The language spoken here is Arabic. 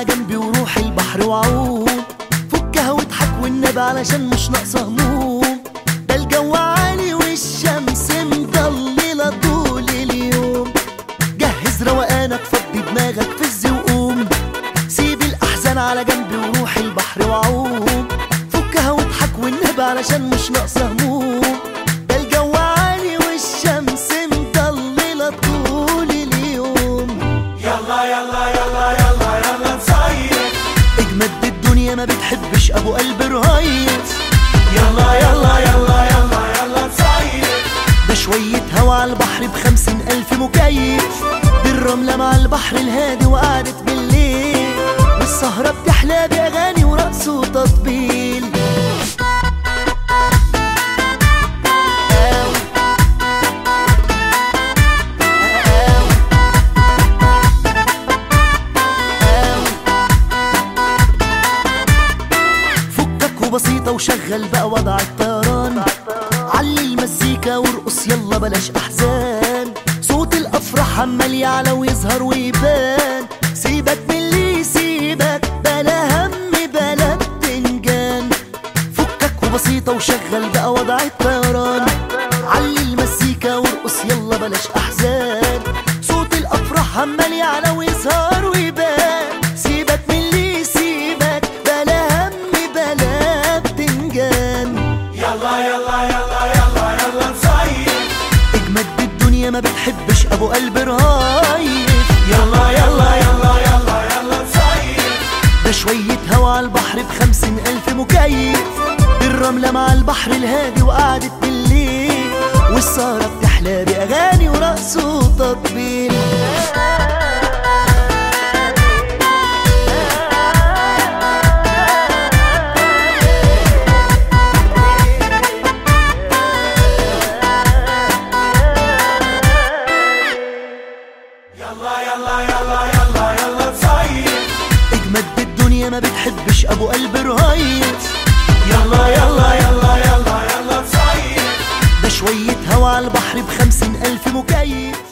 جنبي وروح البحر وعوم، فكها واضحك والنبي علشان مش ناقصه هموم. ده الجو عالي والشمس مضلله طول اليوم، جهز روقانك فضي دماغك فز وقوم، سيب الاحزان على جنبي وروح البحر وعوم، فكها واضحك والنبي علشان مش ناقصه هموم. ده الجو عالي والشمس مضلله طول اليوم، يلا يلا يلا يلا يلا نصيف، اجمد الدنيا ما بتحبش ابو قلب رهيف. يلا يلا يلا يلا يلا نصيف، ده شوية هوا على البحر ب50,000 مكيف، دي الرملة مع البحر الهادي وقعدة بالليل، والسهرة بتحلى بأغاني ورقص وتطبيل. بسيطة وشغل بقى وضع الطيران، علي المزيكا وارقص يلا بلاش أحزان، صوت الأفراح عمال يعلى ويظهر ويبان، سيبك من اللي يسيبك بلا هم بلا بتنجان. فكك وبسيطة وشغل بقى وضع الطيران، علي المزيكا وارقص يلا بلاش أحزان، صوت الأفراح عمال يعلى ويظهر ويبان، سيبك من اللي يسيبك بلا هم بلا بتنجان. يلا يلا يلا يلا يلا نصيف، اجمد الدنيا ما بتحبش ابو قلب رهيف. يلا يلا يلا يلا يلا نصيف، ده شوية هوا على البحر ب50,000 مكيف، دي الرملة مع البحر الهادي وقعدة بالليل، والسهرة بتحلى بأغاني ورقص وتطبيل. يلا يلا يلا يلا يلا نصيف، اجمد الدنيا ما بتحبش ابو قلب رهيف. يلا يلا يلا يلا يلا نصيف، ده شوية هوا على البحر ب50,000 مكيف.